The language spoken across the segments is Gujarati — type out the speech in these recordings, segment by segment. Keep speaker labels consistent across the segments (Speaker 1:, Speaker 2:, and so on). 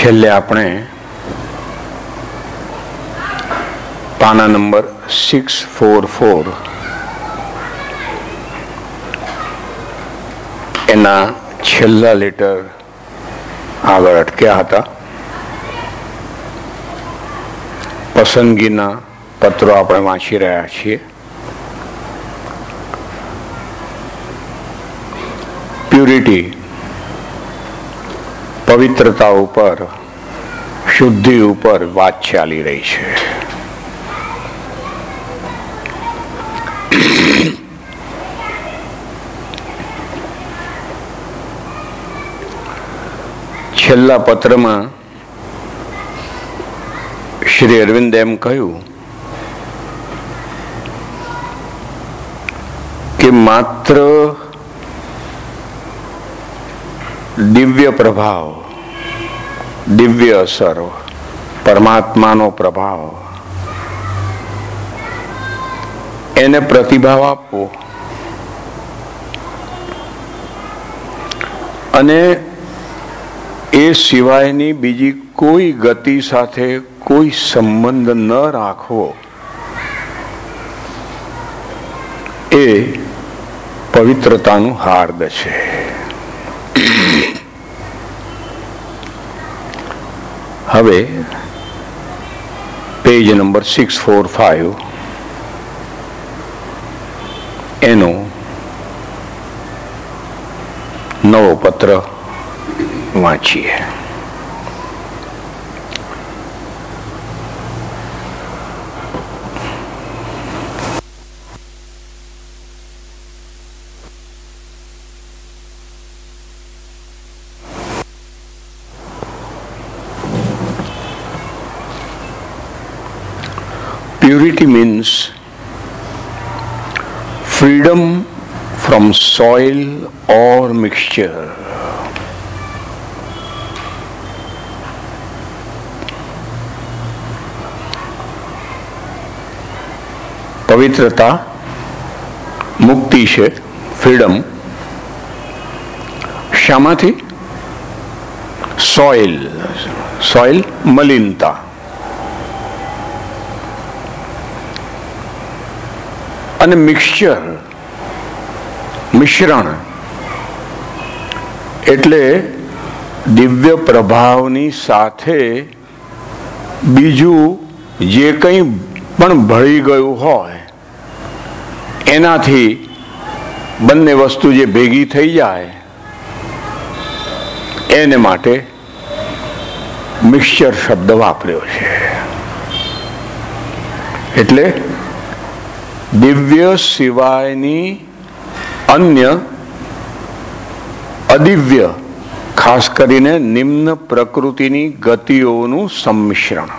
Speaker 1: છેલ્લે આપણે પાના નંબર 644 એના છેલ્લા લેટર આગળ અટક્યા હતા. પસંદગીના પત્રો આપણે વાંચી રહ્યા છીએ. પ્યુરિટી, પવિત્રતા ઉપર, શુદ્ધિ ઉપર વાત ચાલી રહી છે. છેલ્લા પત્રમાં શ્રી અરવિંદ એમ કહ્યું કે માત્ર દિવ્ય પ્રભાવ, દિવ્ય અસર, પરમાત્માનો પ્રભાવ, એને પ્રતિભાવ આપવો અને એ સિવાયની બીજી કોઈ ગતિ સાથે કોઈ સંબંધ ન રાખવો, એ પવિત્રતાનું હાર્દ છે. હવે પેજ નંબર 645 એનો નવો પત્ર વાંચીએ. Purity means freedom from soil or mixture. પવિત્રતા મુક્તિ છે, ફ્રીડમ. શામાંથી? સોઇલ, સોઇલ મલિનતા. અને મિક્સચર, મિશ્રણ એટલે દિવ્ય પ્રભાવની સાથે બીજું જે કંઈ પણ ભળી ગયું હોય એનાથી બંને વસ્તુ જે ભેગી થઈ જાય એને માટે મિક્સચર શબ્દ વાપર્યો છે. એટલે દિવ્ય સિવાયની અન્ય અદિવ્ય, ખાસ કરીને નિમ્ન પ્રકૃતિની ગતિઓનું સંમિશ્રણ.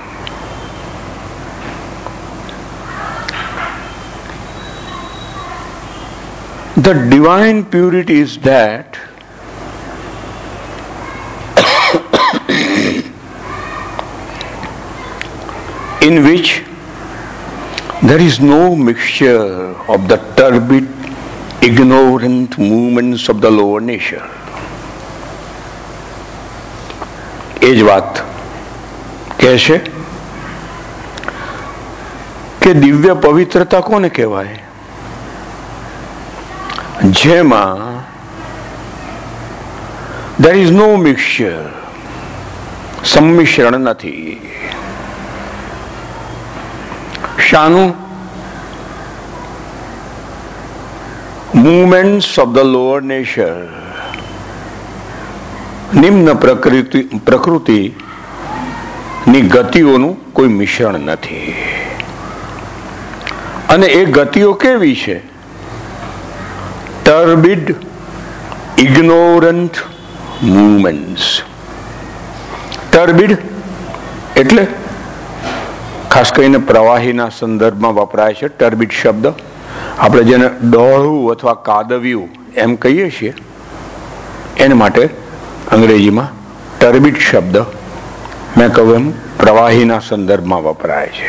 Speaker 1: The divine purity is that in which there is no mixture of the turbid, ignorant movements of the lower nature. એ જ વાત કહે છે કે દિવ્ય પવિત્રતા કોને કહેવાય? જેમાં there is no mixture, સંમિશ્રણ નથી. શાનું? Movements of the lower nature, નિમ્ન પ્રકૃતિની ગતિઓનું કોઈ મિશ્રણ નથી. અને એ ગતિઓ કેવી છે? ટર્બિડ, ઇગ્નોરન્ટ મૂવમેન્ટ્સ. ટર્બિડ એટલે ખાસ કરીને પ્રવાહીના સંદર્ભમાં વપરાય છે ટર્બિડ શબ્દ. આપણે જેને ડોળું અથવા કાદવ્યું એમ કહીએ છીએ એને માટે અંગ્રેજીમાં ટર્બિડ શબ્દ મેં કહ્યું એમ પ્રવાહીના સંદર્ભમાં વપરાય છે.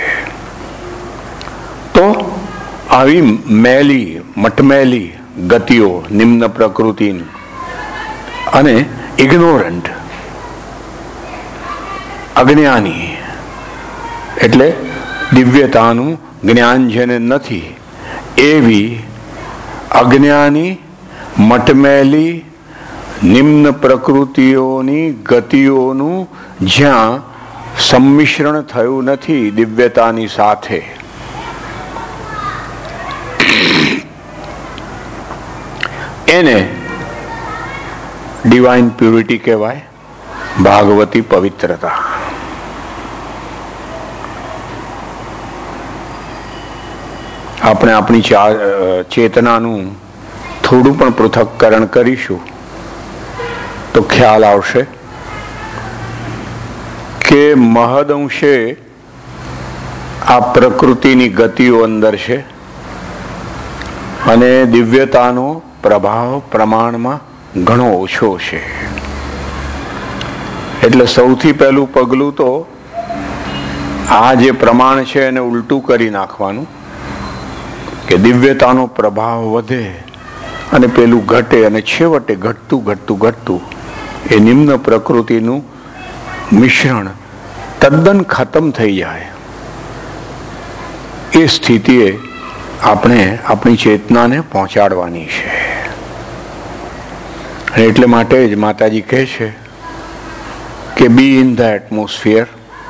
Speaker 1: તો આવી મેલી, મટમેલી ગતિઓ નિમ્ન પ્રકૃતિની અને ઇગ્નોરન્ટ અજ્ઞાની એટલે દિવ્યતાનું જ્ઞાન જેને નથી એવી અજ્ઞાની મટમેલી નિમ્ન પ્રકૃતિઓની ગતિઓનું જ્યાં સંમિશ્રણ થયું નથી દિવ્યતાની સાથે, એને ડિવાઇન પ્યુરિટી કહેવાય, ભાગવતી પવિત્રતા. આપણે આપણી ચેતનાનું થોડું પણ પૃથક્કરણ કરીશું તો ખ્યાલ આવશે કે મહદઅંશે આ પ્રકૃતિની ગતિઓ અંદર છે અને દિવ્યતાનો પ્રભાવ પ્રમાણમાં ઘણો ઓછો છે. એટલે સૌથી પહેલું પગલું તો આ જે પ્રમાણ છે એને ઉલટું કરી નાખવાનું કે દિવ્યતાનો પ્રભાવ વધે અને પેલું ઘટે અને છેવટે ઘટતું ઘટતું ઘટતું એ નિમ્ન પ્રકૃતિનું મિશ્રણ તદ્દન ખતમ થઈ જાય. એ સ્થિતિએ આપણે આપણી ચેતનાને પહોંચાડવાની છે. અને એટલે માટે જ માતાજી કહે છે કે બી ઇન ધ એટમોસ્ફિયર,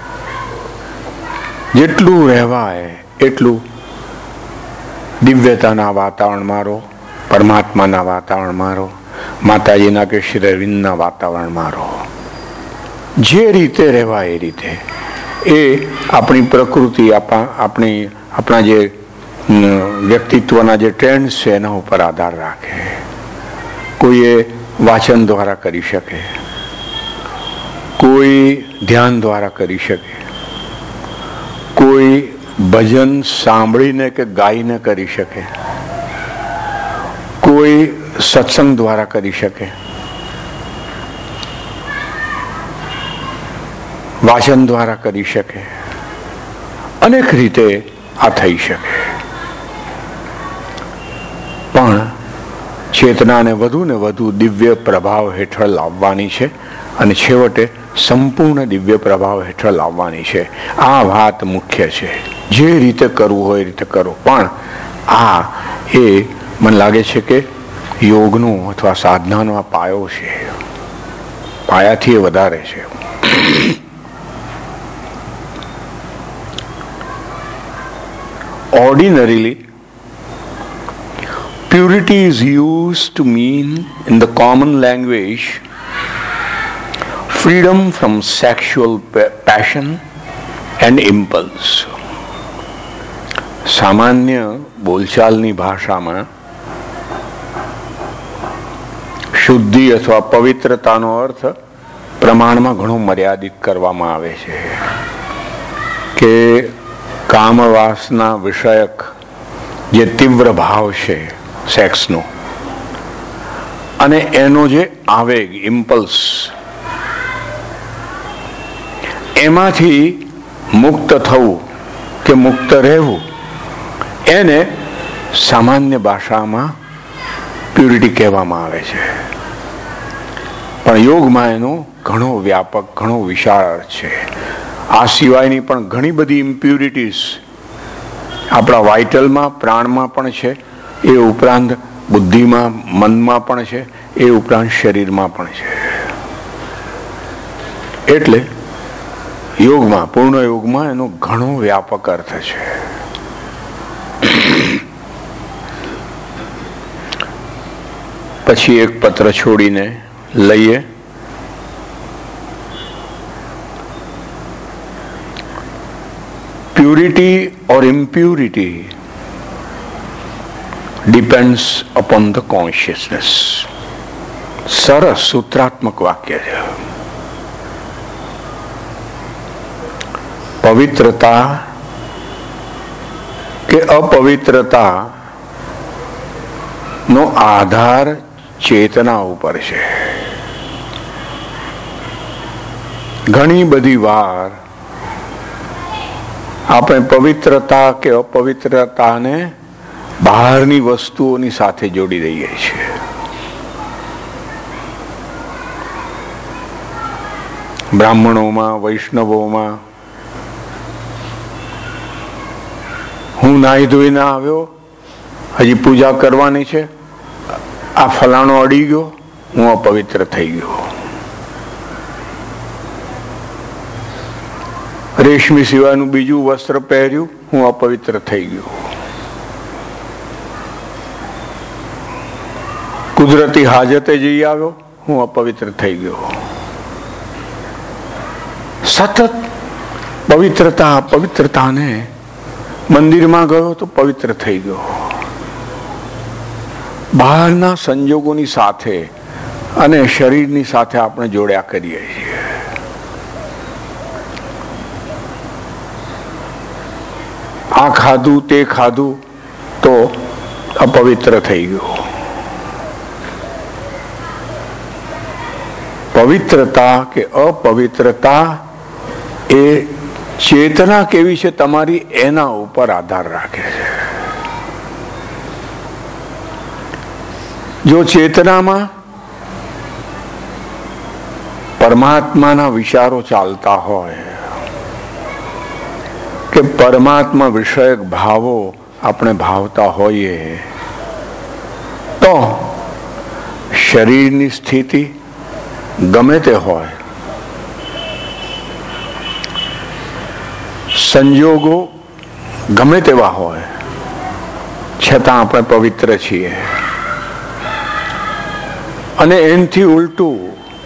Speaker 1: જેટલું રહેવાય એટલું દિવ્યતાના વાતાવરણમાં રહો, પરમાત્માના વાતાવરણમાં રહો, માતાજીના કે શ્રી અરવિંદના વાતાવરણમાં રહો. જે રીતે રહેવાય એ રીતે એ આપણી પ્રકૃતિ, આપણા જે વ્યક્તિત્વના જે ટ્રેન્ડ્સ છે એના ઉપર આધાર રાખે. કોઈ એ વાચન દ્વારા કરી શકે, કોઈ ધ્યાન દ્વારા કરી શકે, કોઈ ભજન સાંભળીને કે ગાઈને કરી શકે, કોઈ સત્સંગ દ્વારા કરી શકે, વાચન દ્વારા કરી શકે, અનેક રીતે આ થઈ શકે. પણ ચેતનાને વધુ ને વધુ દિવ્ય પ્રભાવ હેઠળ લાવવાની છે અને છેવટે સંપૂર્ણ દિવ્ય પ્રભાવ હેઠળ લાવવાની છે. આ વાત મુખ્ય છે. જે રીતે કરવું હોય એ રીતે કરો. પણ આ એ મને લાગે છે કે યોગનો અથવા સાધનાનો આ પાયો છે. પાયાથી એ વધારે છે. Ordinarily, purity is used to mean, in the common language, freedom from sexual passion and impulse. સામાન્ય બોલચાલની ભાષામાં શુદ્ધિ અથવા પવિત્રતાનો અર્થ પ્રમાણમાં ઘણો મર્યાદિત કરવામાં આવે છે કે કામવાસના વિષયક જે તીવ્ર ભાવ છે સેક્સનો અને એનો જે આવેગ ઇમ્પલ્સ, એમાંથી મુક્ત થવું કે મુક્ત રહેવું, એને સામાન્ય ભાષામાં પ્યુરિટી કહેવામાં આવે છે. પણ યોગમાં એનો ઘણો વ્યાપક, ઘણો વિશાળ અર્થ છે. આ સિવાયની પણ ઘણી બધી ઇમ્પ્યુરિટીઝ આપણા વાઇટલમાં, પ્રાણમાં પણ છે, એ ઉપરાંત બુદ્ધિમાં, મનમાં પણ છે, એ ઉપરાંત શરીરમાં પણ છે. એટલે યોગમાં, પૂર્ણ યોગમાં એનો ઘણો વ્યાપક અર્થ છે. પછી એક પત્ર છોડીને લઈએ. Purity or impurity depends upon the consciousness. સરસ સૂત્રાત્મક વાક્ય છે. પવિત્રતા કે અપવિત્રતા નો આધાર ચેતના ઉપર છે. ઘણી બધી વાર આપણે પવિત્રતા કે અપવિત્રતાને બહારની વસ્તુઓની સાથે જોડી દઈએ છીએ. બ્રાહ્મણોમાં, વૈષ્ણવોમાં હું નાહી ધોઈને આવ્યો, હજી પૂજા કરવાની છે, આ ફલાણો અડી ગયો, હું અપવિત્ર થઈ ગયો. રેશમી સિવાયનું બીજું વસ્ત્ર પહેર્યું, હું અપવિત્ર થઈ ગયો. કુદરતી હાજતે જઈ આવ્યો, હું અપવિત્ર થઈ ગયો. સતત પવિત્રતાને મંદિરમાં ગયો તો પવિત્ર થઈ ગયો. બહારના સંજોગોની સાથે અને શરીરની સાથે આપણે જોડ્યા કરીએ છીએ. આ ખાધું તે ખાધું તો અપવિત્ર થઈ ગયો. પવિત્રતા કે અપવિત્રતા એ ચેતના કેવી છે તમારી, એના ઉપર આધાર રાખે છે. જો ચેતનામાં પરમાત્માના વિચારો ચાલતા હોય કે પરમાત્મા વિષયક ભાવો આપણે ભાવતા હોઈએ તો શરીરની સ્થિતિ ગમે તે હોય, સંજોગો ગમે તેવા હોય, છતાં આપણે પવિત્ર છીએ. અને એનાથી ઉલટું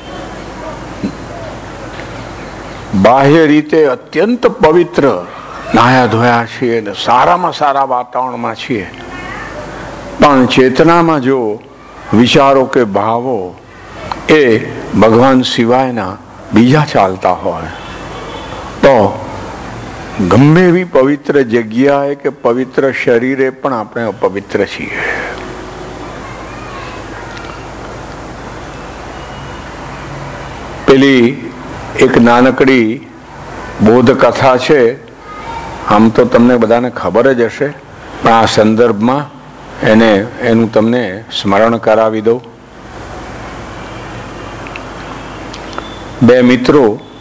Speaker 1: બાહ્ય રીતે અત્યંત પવિત્ર નાયા ધોયા છીએ અને સારામાં સારા વાતાવરણમાં છીએ, પણ ચેતનામાં જો વિચારો કે ભાવો એ ભગવાન સિવાયના બીજા ચાલતા હોય તો ગમે એવી પવિત્ર જગ્યાએ કે પવિત્ર શરીરે પણ આપણે અપવિત્ર છીએ. પેલી એક નાનકડી બોધ કથા છે, આમ તો તમને બધાને ખબર જ હશે, પણ આ સંદર્ભમાં એનું તમને સ્મરણ કરાવી દઉં. બે મિત્રો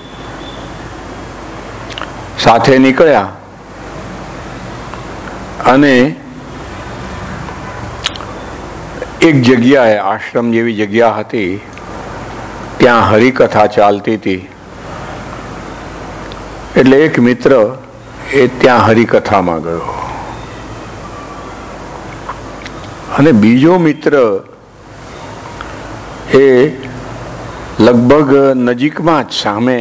Speaker 1: સાથે નીકળ્યા અને એક જગ્યાએ, આશ્રમ જેવી જગ્યા હતી, ત્યાં હરિકથા ચાલતી હતી. એટલે એક મિત્ર એ ત્યાં હરિકથામાં ગયો અને બીજો મિત્ર એ લગભગ નજીકમાં જ સામે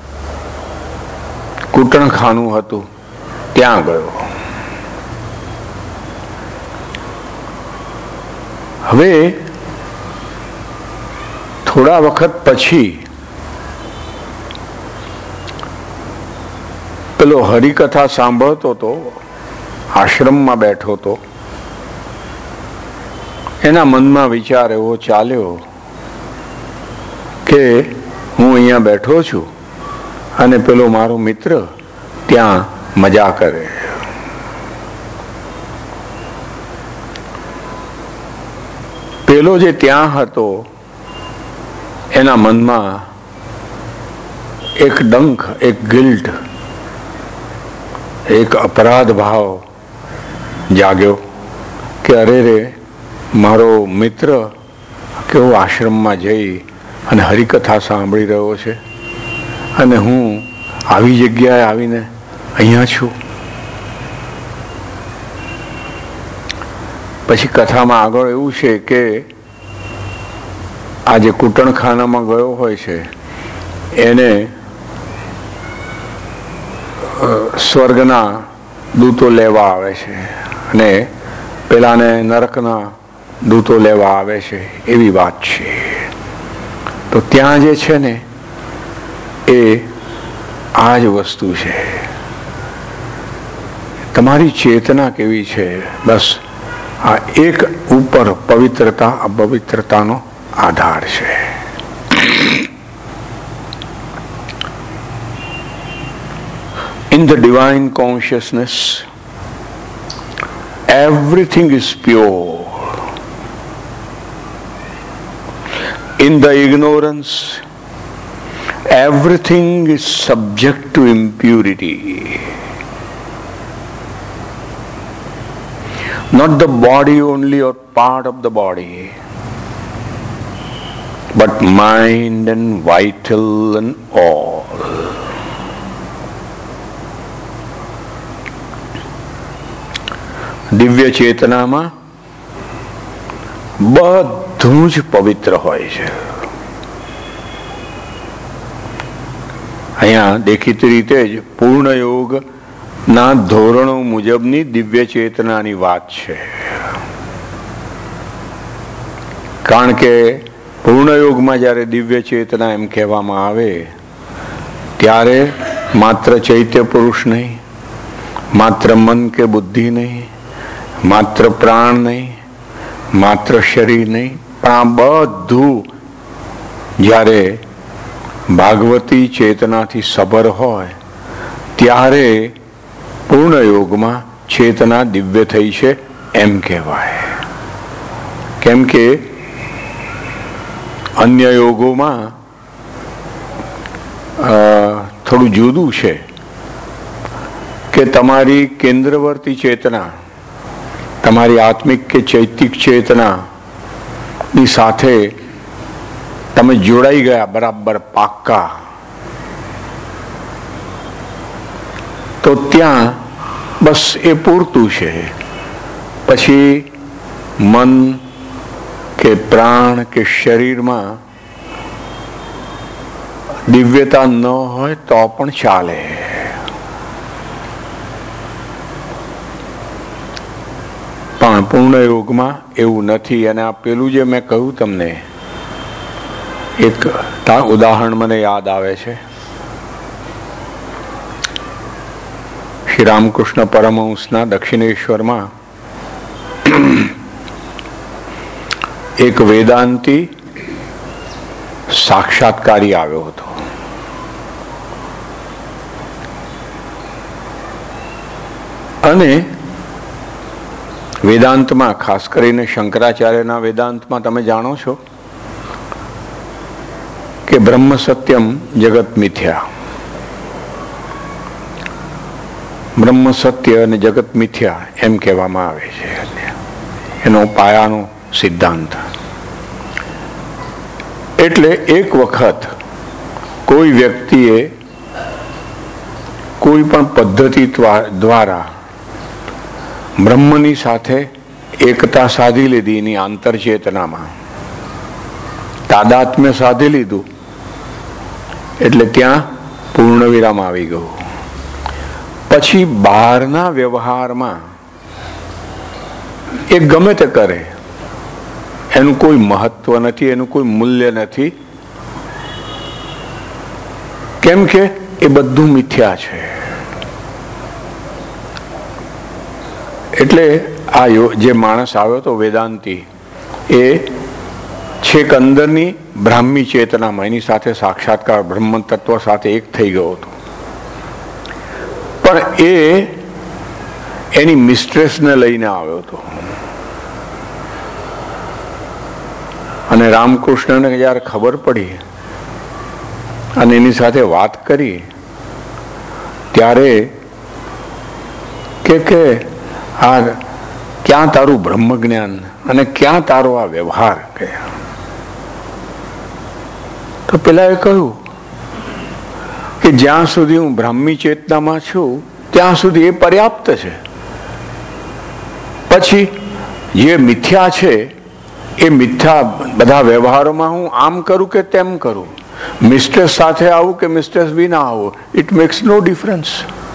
Speaker 1: કૂટણખાનું હતું ત્યાં ગયો. હવે થોડા વખત પછી પેલો હરિકથા સાંભળતો હતો, આશ્રમમાં બેઠો હતો, એના મનમાં વિચાર એવો ચાલ્યો કે હું અહીંયા બેઠો છું અને પેલો મારો મિત્ર ત્યાં મજા કરે. પેલો જે ત્યાં હતો એના મનમાં એક ડંખ, એક ગિલ્ટ, એક અપરાધ ભાવ જાગ્યો કે અરે રે, મારો મિત્ર કેવો આશ્રમમાં જઈ અને હરિકથા સાંભળી રહ્યો છે અને હું આવી જગ્યાએ આવીને અહીંયા છું. પછી કથામાં આગળ એવું છે કે આ જે કૂટણખાનામાં ગયો હોય છે એને સ્વર્ગના દૂતો લેવા આવે છે અને પેલાને નરકના દૂતો લેવા આવે છે, એવી વાત છે. તો ત્યાં જે છે ને એ આ જ વસ્તુ છે. તમારી ચેતના કેવી છે, બસ આ એક ઉપર પવિત્રતા અપવિત્રતાનો આધાર છે. In the divine consciousness, everything is pure. In the ignorance, everything is subject to impurity. Not the body only or part of the body, but mind and vital and all. દિવ્ય ચેતનામાં બધું જ પવિત્ર હોય છે. અહીંયા દેખીતી રીતે જ પૂર્ણ યોગ ના ધોરણો મુજબની દિવ્ય ચેતનાની વાત છે. કારણ કે પૂર્ણ યોગમાં જ્યારે દિવ્ય ચેતના એમ કહેવામાં આવે ત્યારે માત્ર ચૈત્ય પુરુષ નહીં, માત્ર મન કે બુદ્ધિ નહીં, માત્ર પ્રાણ નહીં, માત્ર શરીર નહીં, પણ આ બધું જ્યારે ભાગવતી ચેતનાથી સબર હોય ત્યારે પૂર્ણ યોગમાં ચેતના દિવ્ય થઈ છે એમ કહેવાય. કેમ કે અન્ય યોગોમાં થોડું જુદું છે કે તમારી કેન્દ્રવર્તી ચેતના, તમારી આત્મિક કે ચૈતિક ચેતનાની સાથે તમે જોડાઈ ગયા બરાબર પાક્કા, તો ત્યાં બસ એ પૂરતું છે. પછી મન કે પ્રાણ કે શરીરમાં દિવ્યતા ન હોય તો પણ ચાલે. પણ પૂર્ણ યોગમાં એવું નથી. અને આ પેલું જે મેં કહ્યું તમને, એક ઉદાહરણ મને યાદ આવે છે. શ્રી રામકૃષ્ણ પરમહંસના દક્ષિણેશ્વરમાં એક વેદાંતી સાક્ષાત્કારી આવ્યો હતો. અને વેદાંતમાં, ખાસ કરીને શંકરાચાર્યના વેદાંતમાં તમે જાણો છો કે બ્રહ્મ સત્યમ જગત મિથ્યા, બ્રહ્મ સત્ય અને જગત મિથ્યા એમ કહેવામાં આવે છે. એનો પાયાનો સિદ્ધાંત. એટલે એક વખત કોઈ વ્યક્તિએ કોઈ પણ પદ્ધતિ દ્વારા બ્રહ્મની સાથે એકતા સાધી લીધી. એની આંતરચેતનામાં તાદાત્મ્ય સાધી લીધું એટલે ત્યાં પૂર્ણ વિરામ આવી ગયું. પછી બહારના વ્યવહારમાં એ ગમે તે કરે, એનું કોઈ મહત્વ નથી, એનું કોઈ મૂલ્ય નથી. કેમ કે એ બધું મિથ્યા છે. એટલે આ જે માણસ આવ્યો તો વેદાંતી, એ છેક અંદરની બ્રાહ્મી ચેતનામાં એની સાથે સાક્ષાત્કાર બ્રહ્મ તત્વ સાથે એક થઈ ગયો હતો. પણ એ એની મિસ્ટ્રેસને લઈને આવ્યો હતો. અને રામકૃષ્ણને જ્યારે ખબર પડી અને એની સાથે વાત કરી ત્યારે કે આ ક્યાં તારું બ્રહ્મ જ્ઞાન અને ક્યાં તારો આ વ્યવહાર ગયા. તો પેલા એ કહ્યું કે જ્યાં સુધી હું બ્રાહ્મી ચેતનામાં છું ત્યાં સુધી એ પર્યાપ્ત છે. પછી જે મિથ્યા છે એ મિથ્યા બધા વ્યવહારોમાં હું આમ કરું કે તેમ કરું, મિસ્ટ્રેસ સાથે આવું કે મિસ્ટ્રેસ વિના આવું, ઇટ મેક્સ નો ડિફરન્સ.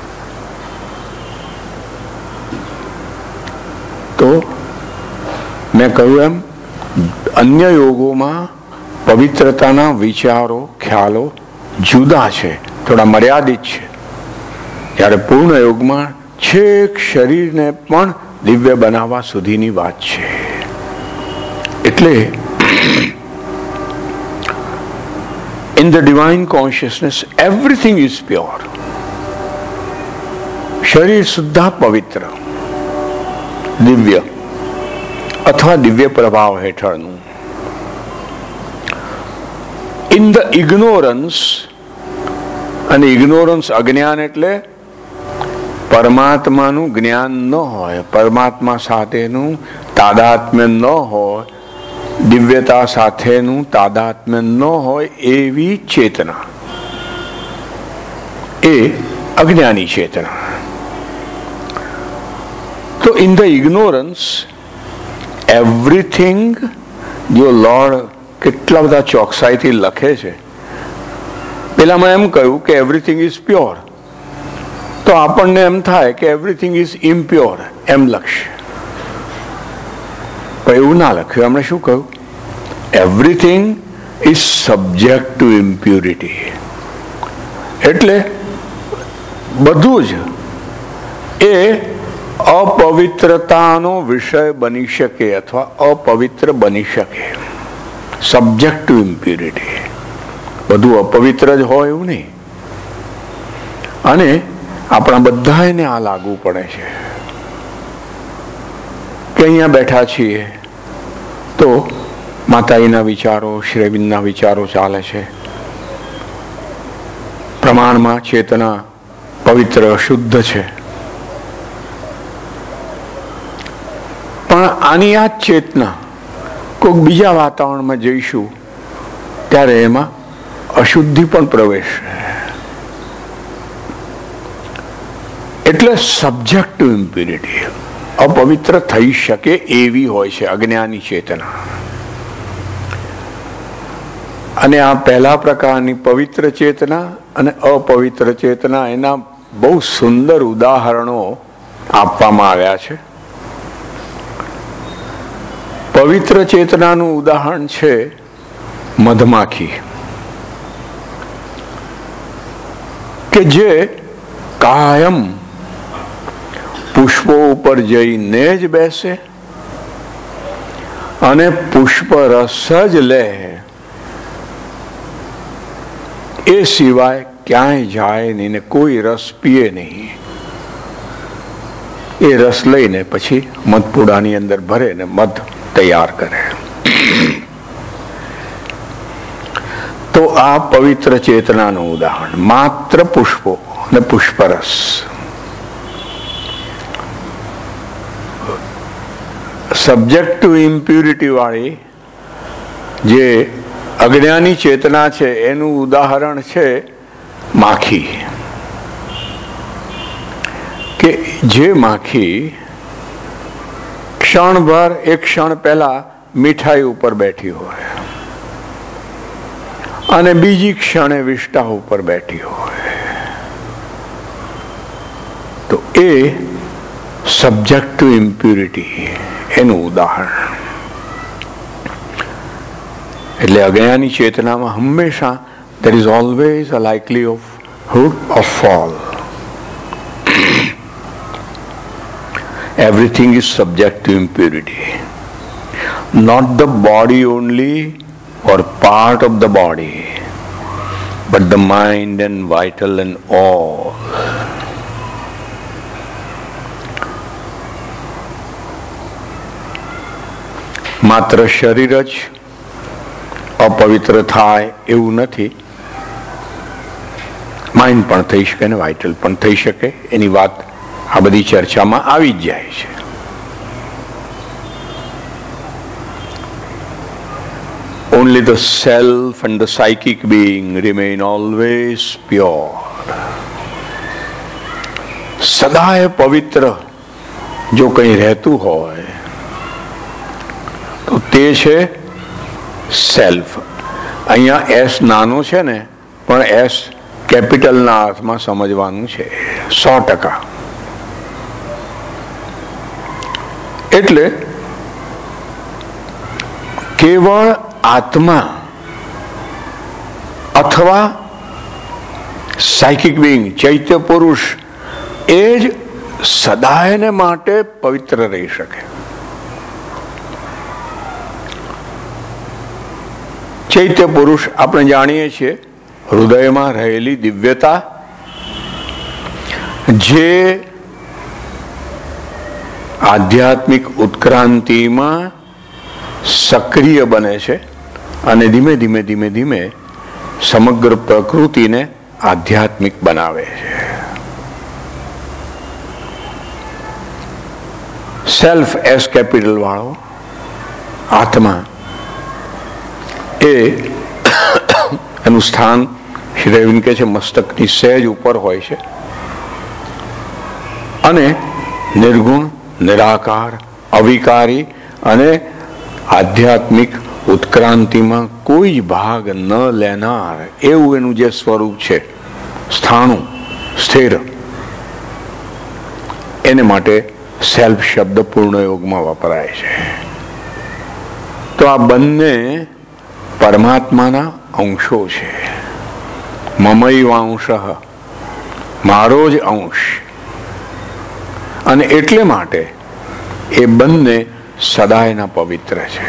Speaker 1: તો મેં કહ્યું એમ અન્ય યોગોમાં પવિત્રતાના વિચારો, ખ્યાલો જુદા છે, થોડા મર્યાદિત છે. જ્યારે પૂર્ણ યોગમાં છેક શરીરને પણ દિવ્ય બનાવવા સુધીની વાત છે. એટલે in the divine consciousness everything is pure. શરીર સુદ્ધા પવિત્ર, દિવ્ય અથવા દિવ્ય પ્રભાવ હેઠળનું. In the ignorance અને ઇગ્નોરન્સ, અજ્ઞાન એટલે પરમાત્માનું જ્ઞાન ન હોય, પરમાત્મા સાથેનું તાદાત્મ્ય ન હોય, દિવ્યતા સાથેનું તાદાત્મ્ય ન હોય એવી ચેતના, એ અજ્ઞાની ચેતના. તો ઇન ધ ઇગ્નોરન્સ એવરીથિંગ, જો લોર્ડ કેટલા બધા ચોકસાઈથી લખે છે. પેલામાં એમ કહ્યું કે એવરીથિંગ ઇઝ પ્યોર, તો આપણને એમ થાય કે એવરીથિંગ ઇઝ ઇમ્પ્યોર એમ લખશે. પણ એવું ના લખ્યું. એમણે શું કહ્યું? Everything is subject to impurity. એટલે બધું જ એ અપવિત્રતાનો વિષય બની શકે અથવા અપવિત્ર બની શકે. Subject to impurity. બધું અપવિત્ર જ હોય એવું નહીં. અને આપણા બધાને આ લાગુ પડે છે કે અહીંયા બેઠા છીએ તો માતાજીના વિચારો, શ્રીવિંદના વિચારો ચાલે છે. પ્રમાણમાં ચેતના પવિત્ર શુદ્ધ છે. પણ આની આ ચેતના કોઈક બીજા વાતાવરણમાં જઈશું ત્યારે એમાં અશુદ્ધિ પણ પ્રવેશે. એટલે સબ્જેક્ટ ટુ ઇમ્પ્યુરિટી, અપવિત્ર થઈ શકે એવી હોય છે અજ્ઞાની ચેતના. અને આ પહેલા પ્રકારની પવિત્ર ચેતના અને અપવિત્ર ચેતના, એના બહુ સુંદર ઉદાહરણો આપવામાં આવ્યા છે. પવિત્ર ચેતનાનું ઉદાહરણ છે મધમાખી, કે જે કાયમ પુષ્પો ઉપર જઈને જ બેસે અને પુષ્પ રસ જ લે, એ સિવાય ક્યાંય જાય નહીં ને કોઈ રસ પીએ નહીં. એ રસ લઈને પછી મધપુડાની અંદર ભરે ને મધ તૈયાર કરે. તો આ પવિત્ર ચેતનાનું ઉદાહરણ, માત્ર પુષ્પો અને પુષ્પરસ. સબ્જેક્ટ ટુ ઇમ્પ્યુરિટી વાળી જે અજ્ઞાની ચેતના છે એનું ઉદાહરણ છે માખી. કે જે માખી ક્ષણભર, એક ક્ષણ પહેલા મીઠાઈ ઉપર બેઠી હોય અને બીજી ક્ષણે વિષ્ટા ઉપર બેઠી હોય, તો એ સબ્જેક્ટ ટુ ઇમ્પ્યુરિટી એનું ઉદાહરણ. એટલે અજ્ઞાની ચેતનામાં હંમેશા there is always a likelihood of fall. Everything is subject to impurity. Not the body only or part of the body, but the mind and vital and all. માત્ર શરીર જ અપવિત્ર થાય એવું નથી. માઇન્ડ પણ થઈ શકે ને વાઇટલ પણ થઈ શકે. એની વાત આ બધી ચર્ચામાં આવી જ જાય છે. Only the self and the psychic being remain always pure. સદાય પવિત્ર જો કંઈ રહેતું હોય તો તે છે સેલ્ફ. અહીંયા એસ નાનો છે ને, પણ એસ કેપિટલના અર્થમાં સમજવાનું છે 100%. એટલે કેવળ આત્મા અથવા સાયકિક બિંગ, ચૈત્ય પુરુષ, એ જ સદાયને માટે પવિત્ર રહી શકે. ચૈત્ય પુરુષ આપણે જાણીએ છીએ હૃદયમાં રહેલી દિવ્યતા, જે આધ્યાત્મિક ઉત્ક્રાંતિમાં સક્રિય બને છે અને ધીમે ધીમે ધીમે ધીમે સમગ્ર પ્રકૃતિને આધ્યાત્મિક બનાવે છે. સેલ્ફ એસ કેપિટલ વાળો આત્મા એ એનું સ્થાન શ્રી અરવિંદ કહે છે મસ્તકની સહેજ ઉપર હોય છે અને નિર્ગુણ, નિરાકાર, અવિકારી અને આધ્યાત્મિક ઉત્ક્રાંતિમાં કોઈ ભાગ ન લેનાર એવું એનું જે સ્વરૂપ છે, સ્થાણું, સ્થિર, એને માટે સેલ્ફ શબ્દ પૂર્ણ યોગમાં વપરાય છે. તો આ બંને પરમાત્માના અંશો છે. મમૈવાંશ, મારો જ અંશ. અને એટલે માટે એ બંને સદાયના પવિત્ર છે.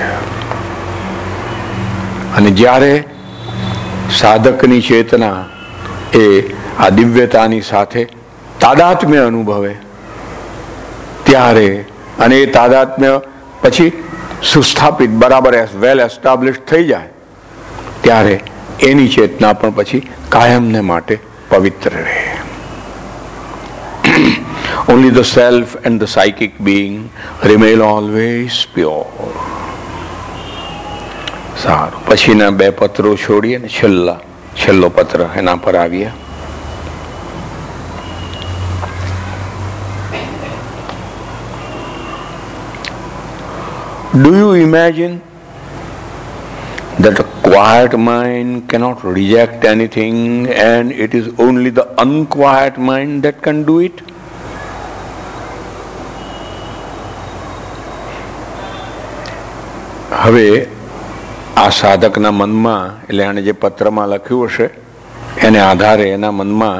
Speaker 1: અને જ્યારે સાધકની ચેતના એ આ દિવ્યતાની સાથે તાદાત્મ્ય અનુભવે ત્યારે, અને એ તાદાત્મ્ય પછી સુસ્થાપિત બરાબર વેલ એસ્ટાબ્લિશ થઈ જાય ત્યારે એની ચેતના પણ પછી કાયમને માટે પવિત્ર રહે. Only the self and the psychic being remain always pure. સારું, પછીના બે પત્રો છોડીએ ને છેલ્લો પત્ર એના પર આવીએ. Do you imagine that a quiet mind cannot reject anything and it is only the unquiet mind that can do it? હવે આ સાધકના મનમાં, એટલે આને જે પત્રમાં લખ્યું હશે એને આધારે એના મનમાં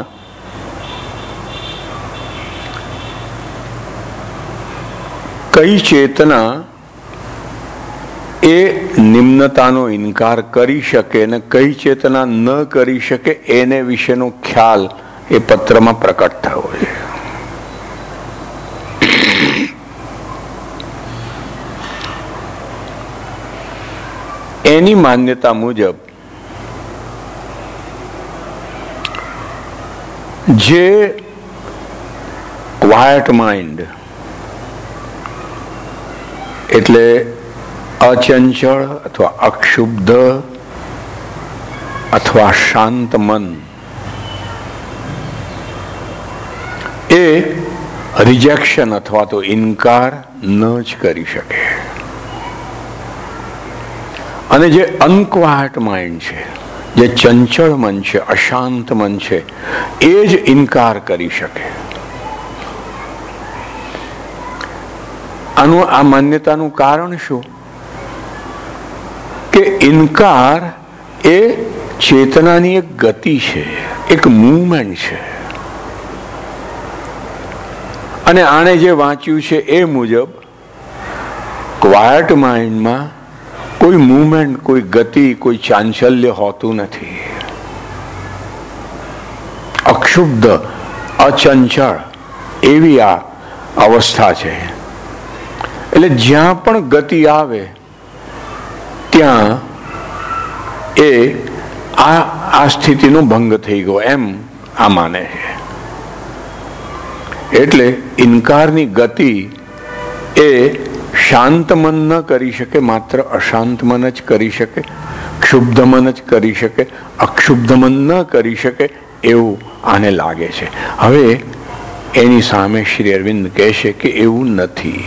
Speaker 1: કઈ ચેતના એ નિમ્નતાનો ઇનકાર કરી શકે અને કઈ ચેતના ન કરી શકે એને વિશેનો ખ્યાલ એ પત્રમાં પ્રકટ થયો છે. એની માન્યતા મુજબ જે ક્વાયટ માઇન્ડ એટલે અચંચળ અથવા અક્ષુબ્ધ અથવા શાંત મન એ રિજેક્શન અથવા તો ઇનકાર ન જ કરી શકે. અને જે અનક્વાયટ માઇન્ડ છે, જે ચંચળ મન છે, અશાંત મન છે, એ જ ઇનકાર કરી શકે. આ માન્યતાનું કારણ શું? કે ઇનકાર એ ચેતનાની એક ગતિ છે, એક મૂવમેન્ટ છે. અને આણે જે વાંચ્યું છે એ મુજબ ક્વાયટ માઇન્ડમાં કોઈ મૂવમેન્ટ, કોઈ ગતિ, કોઈ ચાંચલ્ય હોતું નથી. અક્ષુબ્ધ, અચંચળ એવી આ અવસ્થા છે. એટલે જ્યાં પણ ગતિ આવે ત્યાં એ આ સ્થિતિનો ભંગ થઈ ગયો એમ આ માને છે. એટલે ઇનકારની ગતિ એ શાંત મન ન કરી શકે, માત્ર અશાંત મન જ કરી શકે, ક્ષુબ્ધ મન જ કરી શકે, અક્ષુબ્ધ મન ન કરી શકે એવું આને લાગે છે. હવે એની સામે શ્રી અરવિંદ કહે છે કે એવું નથી.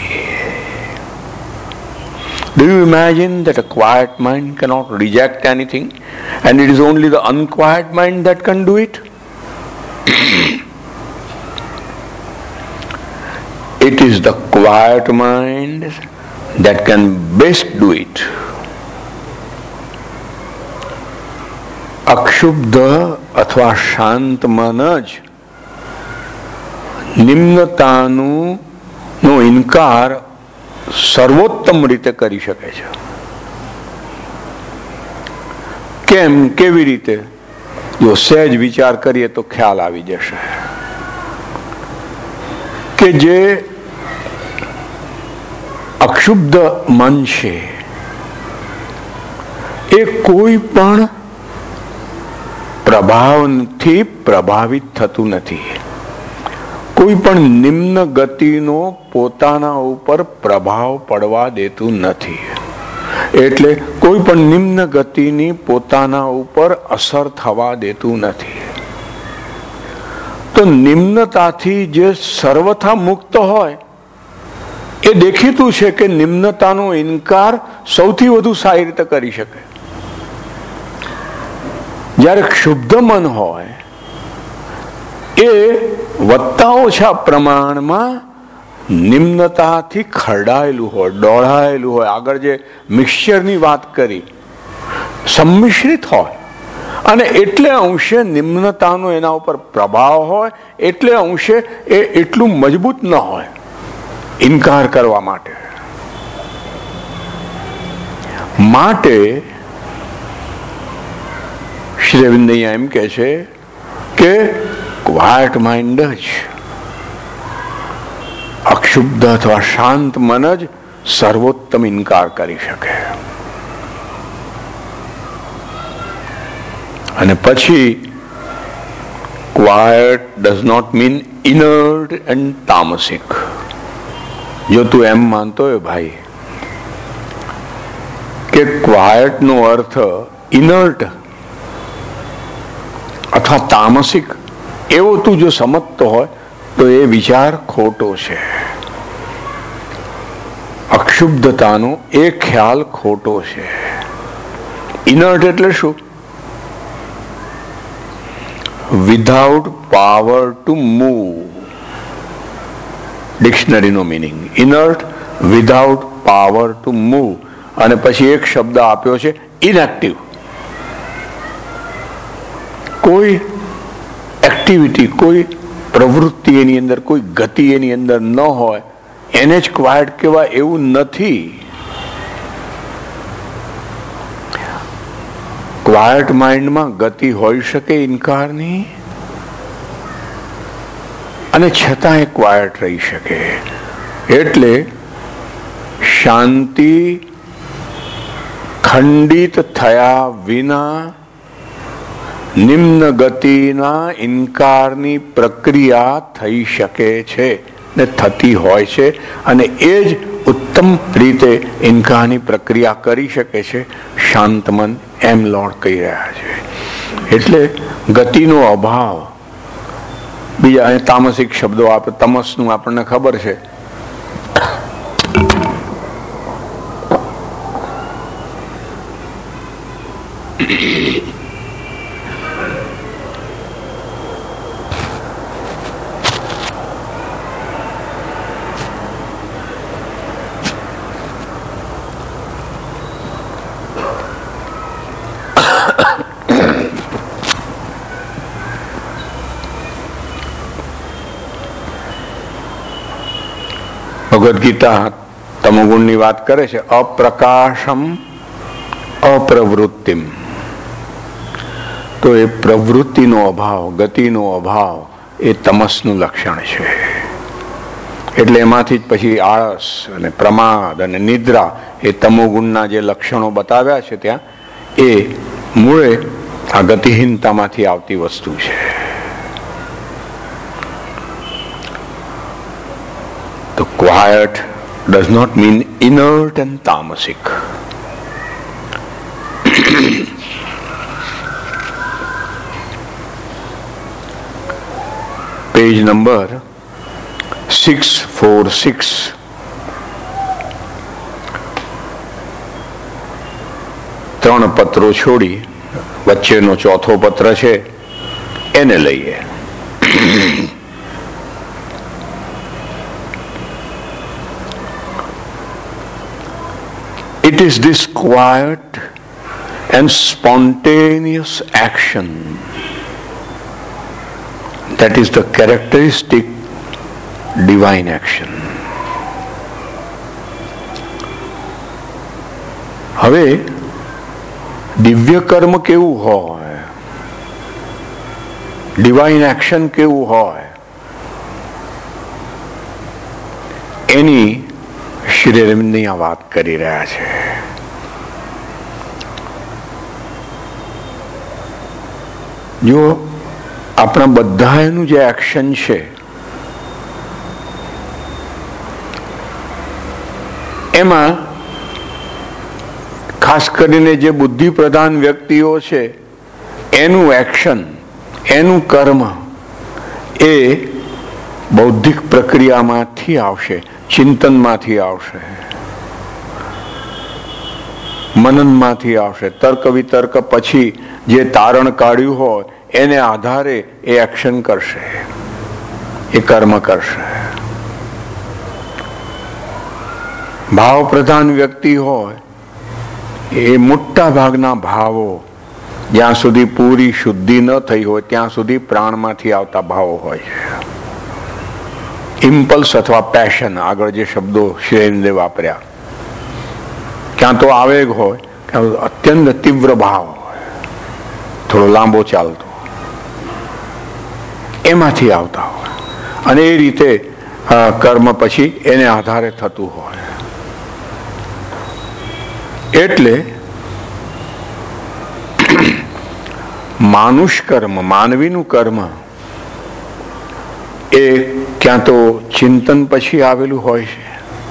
Speaker 1: Do you imagine that a quiet mind cannot reject anything and it is only the unquiet mind that can do it? It is the quiet mind that can best do it. અક્ષુબ્ધ અથવા શાંત મન જ નિમ્નતાનો ઇનકાર સર્વોત્તમ રીતે કરી શકે છે. કેમ, કેવી રીતે? જો સહેજ વિચાર કરીએ તો ખ્યાલ આવી જશે કે જે અક્ષુબ્ધ મન છે એ કોઈ પણ પ્રભાવથી પ્રભાવિત થતું નથી. કોઈ પણ નિમ્ન ગતિનો પોતાના ઉપર પ્રભાવ પડવા દેતું નથી. એટલે કોઈ પણ નિમ્ન ગતિની પોતાના ઉપર અસર થવા દેતું નથી. તો નિમ્નતાથી જે સર્વથા મુક્ત હોય એ દેખીતું છે કે નિમ્નતાનો ઇનકાર સૌથી વધુ સારી રીતે કરી શકે. જ્યારે ક્ષુબ્ધ મન હોય એ વધતા ઓછા પ્રમાણમાં નિમ્નતાથી ખરડાયેલું હોય, ડોળાયેલું હોય. આગળ જે મિક્સચરની વાત કરી, સંમિશ્રિત હોય અને એટલે અંશે નિમ્નતાનો એના ઉપર પ્રભાવ હોય, એટલે અંશે એ એટલું મજબૂત ન હોય ઇનકાર કરવા માટે. માટે શ્રી અરવિંદ અહીંયા એમ કહે છે કે ક્વાયટ માઇન્ડ જ, અક્ષુબ્ધ અથવા શાંત મન જ સર્વોત્તમ ઇનકાર કરી શકે. અને પછી quiet does not mean inert and તામસિક. જો તું એમ માનતો હોય ભાઈ કે ક્વાયટ નો અર્થ ઇનર્ટ અથવા તામસિક, એવો તું જો સમજતો હોય તો એ વિચાર ખોટો છે. અક્ષુબ્ધતાનો એ ખ્યાલ ખોટો છે. ઇનર્ટ એટલે શું? Without power to move. ડિક્શનરીનો meaning inert, without power to move. અને પછી એક શબ્દ આપ્યો છે ઇનએક્ટિવ. કોઈ એક્ટિવિટી, કોઈ પ્રવૃત્તિ એની અંદર, કોઈ ગતિ એની અંદર ન હોય એને જ ક્વાયટ કહેવાય એવું નથી. ક્વાયટ માઇન્ડમાં ગતિ હોઈ શકે ઇનકારની, અને છતાં એ ક્વાયટ રહી શકે. એટલે શાંતિ ખંડિત થયા વિના નિમ્ન ગતિના ઇનકારની પ્રક્રિયા થઈ શકે છે ને થતી હોય છે. અને એ જ ઉત્તમ રીતે ઇનકારની પ્રક્રિયા કરી શકે છે શાંત મન, એમ લોર્ડ કહી રહ્યા છે. એટલે ગતિનો અભાવ, બીજા તામસિક શબ્દો આપે, તમસનું આપણને ખબર છે. ભગવદ્ ગીતા તમોગુણની વાત કરે છે. અપ્રકાશમ અપ્રવૃત્તિમ. તો એ પ્રવૃત્તિનો અભાવ, ગતિનો અભાવ એ તમસનું લક્ષણ છે. એટલે એમાંથી જ પછી આળસ અને પ્રમાદ અને નિદ્રા એ તમોગુણના જે લક્ષણો બતાવ્યા છે ત્યાં એ મૂળે આ ગતિહીનતામાંથી આવતી વસ્તુ છે. તો ક્વાયટ does not mean inert and tamasic. Page number 646. ત્રણ પત્રો છોડી વચ્ચેનો ચોથો પત્ર છે એને લઈએ. It is this quiet and spontaneous action that is the characteristic divine action. હવે દિવ્ય કર્મ કેવું હોય, ડિવાઇન એક્શન કેવું હોય, એની શ્રી અરવિંદ અહીંયા વાત કરી રહ્યા છે. જો આપણા બધા એનું જે એક્શન છે એમાં ખાસ કરીને જે બુદ્ધિ પ્રધાન વ્યક્તિઓ છે એનું એક્શન, એનું કર્મ એ બૌદ્ધિક પ્રક્રિયામાંથી આવશે, ચિંતનમાંથી આવશે, મનનમાંથી આવશે. તર્ક વિતર્ક પછી જે તારણ કાઢ્યું હોય એને આધારે એ એક્શન કરશે, એ કર્મ કરશે. ભાવ પ્રધાન વ્યક્તિ હોય એ મોટા ભાગના ભાવો જ્યાં સુધી પૂરી શુદ્ધિ ન થઈ હોય ત્યાં સુધી પ્રાણમાંથી આવતા ભાવો હોય છે. ઇમ્પલ્સ અથવા પેશન, આગળ જે શબ્દો શ્રેયંદે વાપર્યા, ક્યાં તો આવેગ હોય, ક્યાં તો અત્યંત તીવ્ર ભાવ હોય, થોડો લાંબો ચાલતો, એમાંથી આવતા હોય અને એ રીતે કર્મ પછી એને આધારે થતું હોય. એટલે માનુષ કર્મ, માનવીનું કર્મ એ ક્યાં તો ચિંતન પછી આવેલું હોય છે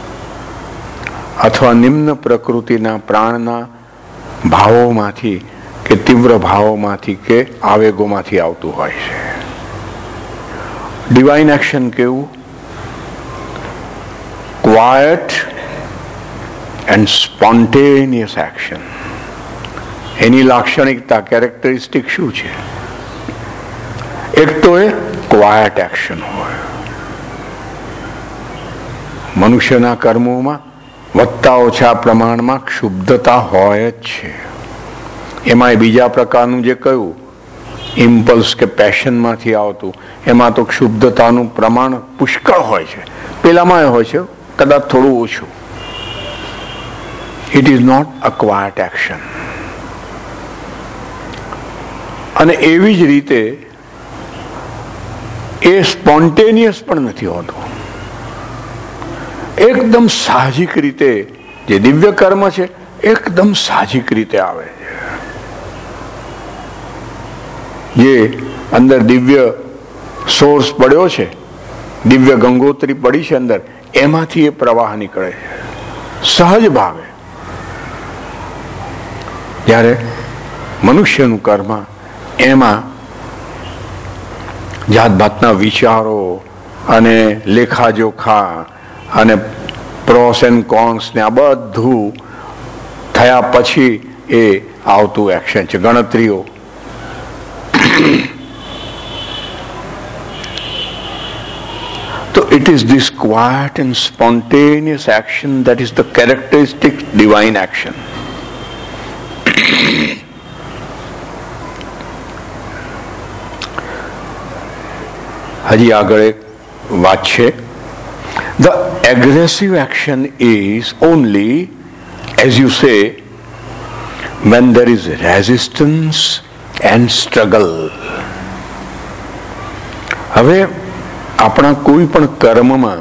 Speaker 1: અથવા નિમ્ન પ્રકૃતિના પ્રાણના ભાવોમાંથી કે તીવ્ર ભાવોમાંથી કે આવેગોમાંથી આવતું હોય છે. ડિવાઇન એક્શન કેવું? Quiet and spontaneous action. એની લાક્ષણિકતા, કેરેક્ટરિસ્ટિક શું છે? એક તો એ ક્વાયટ એક્શન હોય. મનુષ્યના કર્મોમાં વધતા ઓછા પ્રમાણમાં ક્ષુબ્ધતા હોય જ છે. એમાં બીજા પ્રકારનું જે કહ્યું ઇમ્પલ્સ કે પેશનમાંથી આવતું, એમાં તો ક્ષુબ્ધતાનું પ્રમાણ પુષ્કળ હોય છે. પેલામાં એ હોય છે કદાચ થોડું ઓછું. It is not a quiet action. અને એવી જ રીતે એ સ્પોન્ટેનિયસ પણ નથી હોતું. એકદમ સાહજિક રીતે જે દિવ્ય કર્મ છે એકદમ સાહજિક રીતે આવે છે. જે અંદર દિવ્ય સોર્સ પડ્યો છે, દિવ્ય ગંગોત્રી પડી છે અંદર, એમાંથી એ પ્રવાહ નીકળે છે સહજ ભાવે. જ્યારે મનુષ્યનું કર્મ, એમાં જાતભાતના વિચારો અને લેખાજોખા અને પ્રોસ એન્ડ કોન્સ ને આ બધું થયા પછી એ આવતું એક્શન છે, ગણતરીઓ. So it is this quiet and spontaneous action that is the characteristic divine action. હજી આગળ એક વાત છે. The aggressive action is only, as you say, when there is resistance and struggle. હવે આપણા કોઈ પણ કર્મમાં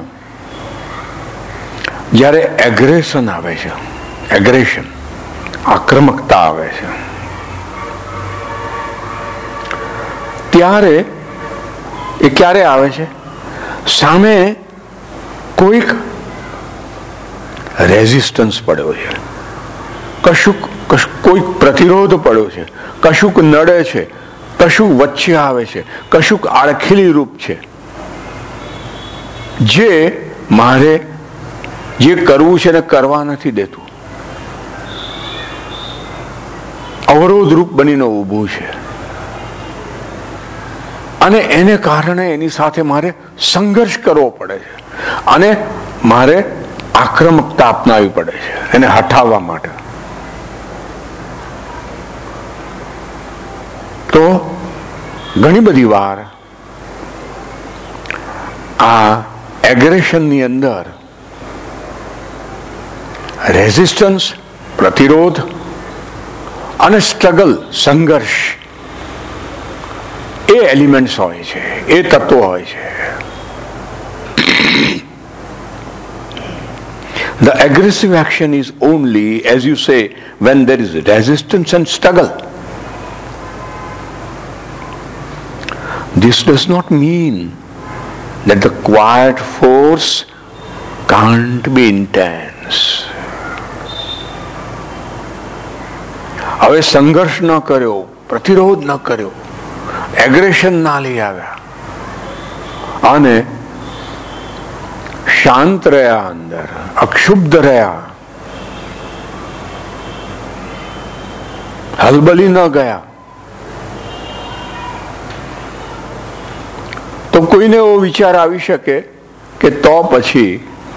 Speaker 1: જ્યારે એગ્રેશન આવે છે, એગ્રેશન, આક્રમકતા આવે છે, ત્યારે એ ક્યારે આવે છે? સામે કોઈક રેઝિસ્ટન્સ પડ્યો છે, કશુંક કોઈક પ્રતિરોધ પડ્યો છે, કશુંક નડે છે, કશુંક વચ્ચે આવે છે, કશુંક આડખીલી રૂપ છે, જે મારે જે કરવું છે ને કરવા નથી દેતું, અવરોધ રૂપ બનીને ઊભું છે. અને એને કારણે એની સાથે મારે સંઘર્ષ કરવો પડે છે અને મારે આક્રમકતા અપનાવવી પડે છે એને હટાવવા માટે. તો ઘણી બધી વાર આ એગ્રેશનની અંદર રેઝિસ્ટન્સ, પ્રતિરોધ અને સ્ટ્રગલ, સંઘર્ષ, એ એલિમેન્ટ્સ હોય છે, એ તત્વો હોય છે. The aggressive action is only, as you say, when there is resistance and struggle. This does not mean that the quiet force can't be intense. હવે સંઘર્ષ ન કર્યો, પ્રતિરોધ ન કર્યો, એગ્રેશન ના લઈ આવ્યા અને શાંત રહ્યા, અંદર અક્ષુબ્ધ રહ્યા, હલબલી ન ગયા, તો કોઈને એવો વિચાર આવી શકે કે તો પછી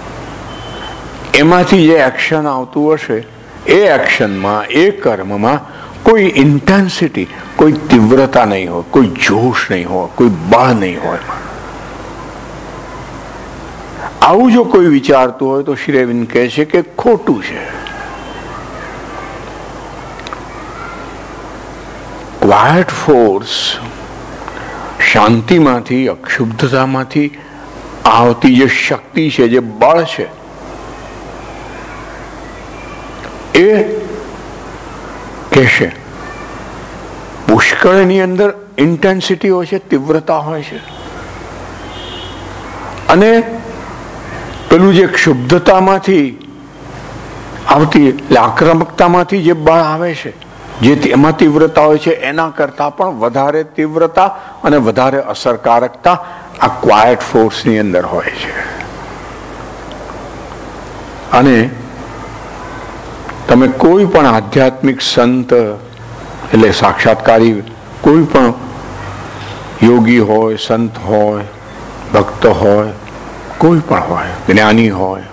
Speaker 1: એમાંથી જે એક્શન આવતું હશે એ એક્શનમાં, એ કર્મમાં કોઈ ઇન્ટેન્સિટી, કોઈ તીવ્રતા નહીં હોય, કોઈ જોશ નહીં હોય, કોઈ બળ નહીં હોય. આવું જો કોઈ વિચારતું હોય તો શ્રી અરવિંદ કહે છે કે ખોટું છે. ક્વાયટ ફોર્સ, શાંતિમાંથી, અક્ષુબ્ધતામાંથી આવતી જે શક્તિ છે, જે બળ છે, એ કહેશે પુષ્કળની અંદર ઇન્ટેન્સિટી હોય છે, તીવ્રતા હોય છે, અને પેલું જે ક્ષુબ્ધતામાંથી આવતી, આક્રમકતામાંથી જે બળ આવે છે, જે એમાં તીવ્રતા હોય છે, એના કરતા પણ વધારે તીવ્રતા અને વધારે અસરકારકતા આ ક્વાયટ ફોર્સની અંદર હોય છે. અને તમે કોઈ પણ આધ્યાત્મિક સંત, એટલે સાક્ષાત્કારી કોઈ પણ યોગી હોય, સંત હોય, ભક્ત હોય, કોઈ પણ હોય, જ્ઞાની હોય,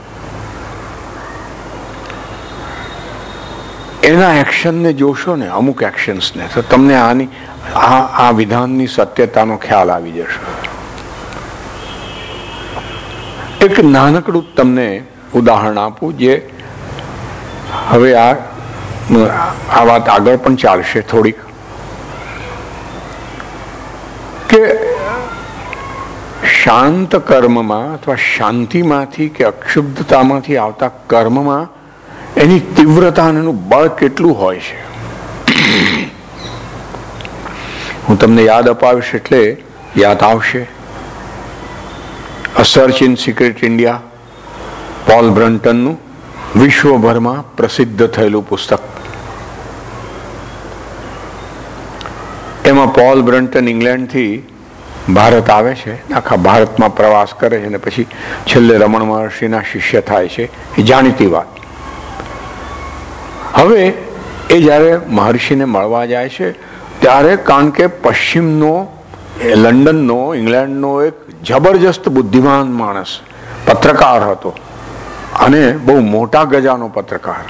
Speaker 1: એના એક્શનને જોશો ને, અમુક એક્શન્સને, તો તમને આની આ વિધાનની સત્યતાનો ખ્યાલ આવી જશે. એક નાનકડું તમને ઉદાહરણ આપું, જે હવે આ વાત આગળ પણ ચાલશે થોડીક, કે શાંત કર્મમાં અથવા શાંતિમાંથી કે અક્ષુબ્ધતામાંથી આવતા કર્મમાં એની તીવ્રતા અને એનું બળ કેટલું હોય છે. હું તમને યાદ અપાવીશ એટલે યાદ આવશે. A search in secret India, Paul બ્રન્ટનનું વિશ્વભરમાં પ્રસિદ્ધ થયેલું પુસ્તક. એમાં પોલ બ્રન્ટન ઇંગ્લેન્ડથી ભારત આવે છે, આખા ભારતમાં પ્રવાસ કરે છે અને પછી છેલ્લે રમણ મહર્ષિના શિષ્ય થાય છે. એ જાણીતી વાત. હવે એ જ્યારે મહર્ષિને મળવા જાય છે ત્યારે, કારણ કે પશ્ચિમનો, લંડનનો, ઇંગ્લેન્ડનો એક જબરજસ્ત બુદ્ધિમાન માણસ, પત્રકાર હતો, અને બહુ મોટા ગજાનો પત્રકાર,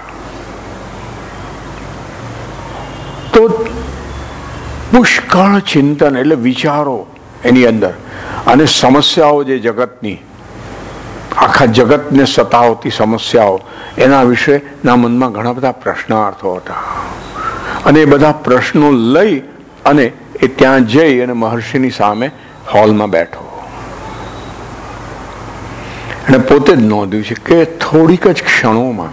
Speaker 1: તો પુષ્કળ ચિંતન એટલે વિચારો એની અંદર, અને સમસ્યાઓ જે જગતની, આખા જગતને સતાવતી સમસ્યાઓ, એના વિશે ના મનમાં ઘણા બધા પ્રશ્નાર્થો હતા. અને એ બધા પ્રશ્નો લઈ અને એ ત્યાં જઈ અને મહર્ષિની સામે હોલમાં બેઠો. અને પોતે જ નોંધ્યું છે કે થોડીક જ ક્ષણોમાં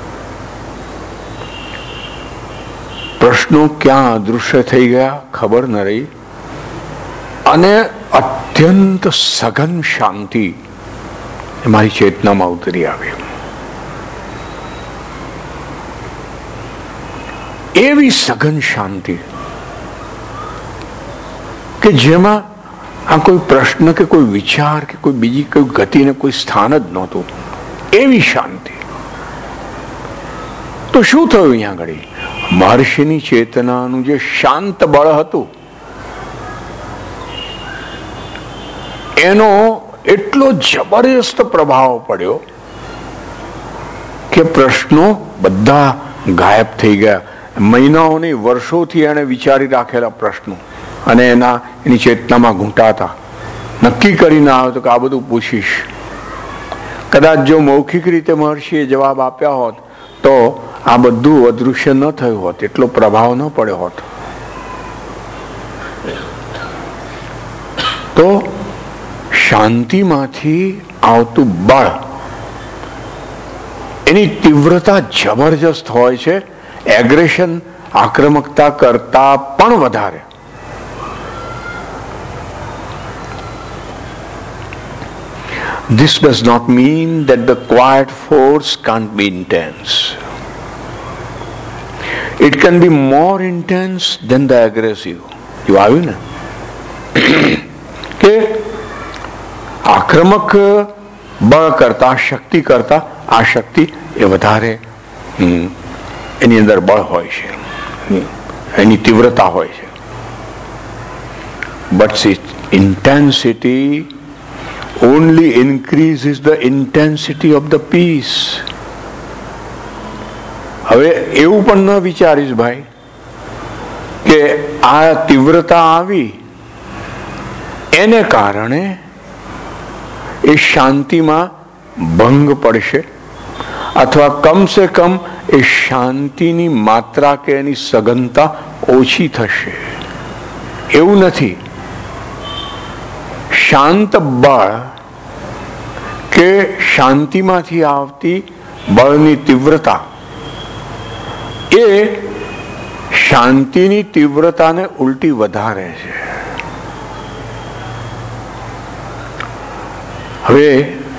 Speaker 1: પ્રશ્નો ક્યાં અદૃશ્ય થઈ ગયા ખબર ન રહી, અને અત્યંત સઘન શાંતિ મારી ચેતનામાં ઉતરી આવી. એવી સઘન શાંતિ કે જેમાં આ કોઈ પ્રશ્ન કે કોઈ વિચાર કે કોઈ બીજી કોઈ ગતિને કોઈ સ્થાન જ નહોતું. એવી શાંતિ. તો શું થયું અહીંયા આગળ? મહર્ષિની ચેતનાનું જે શાંત બળ હતું એનો એટલો જબરજસ્ત પ્રભાવ પડ્યો કે પ્રશ્નો બધા ગાયબ થઈ ગયા. મહિનાઓની, વર્ષોથી એને વિચારી રાખેલા પ્રશ્નો અને એની ચેતનામાં ઘૂંટાતા, નક્કી કરીને આવ્યો તો કે આ બધું પૂછીશ. કદાચ જો મૌખિક રીતે મહર્ષિએ જવાબ આપ્યા હોત તો આ બધું અદૃશ્ય ન થયું હોત, એટલો પ્રભાવ ન પડ્યો હોત. તો શાંતિમાંથી આવતું બળ, એની તીવ્રતા જબરજસ્ત હોય છે, એગ્રેશન, આક્રમકતા કરતા પણ વધારે. This does not mean that the quiet force can't be intense. It can be more intense than the aggressive. You આવ્યું ને કે આક્રમક બળ કરતા, શક્તિ કરતા આ શક્તિ એ વધારે એની અંદર બળ હોય છે, એની તીવ્રતા હોય છે. But its intensity only increases the intensity of the peace. હવે એવું પણ ન વિચારીશ ભાઈ કે આ તીવ્રતા આવી એને કારણે એ શાંતિમાં ભંગ પડશે અથવા કમસે કમ એ શાંતિની માત્રા કે એની સઘનતા ઓછી થશે. એવું નથી. શાંત બળ કે શાંતિમાંથી આવતી બળની તીવ્રતા એ શાંતિની તીવ્રતાને ઉલટી વધારે છે. હવે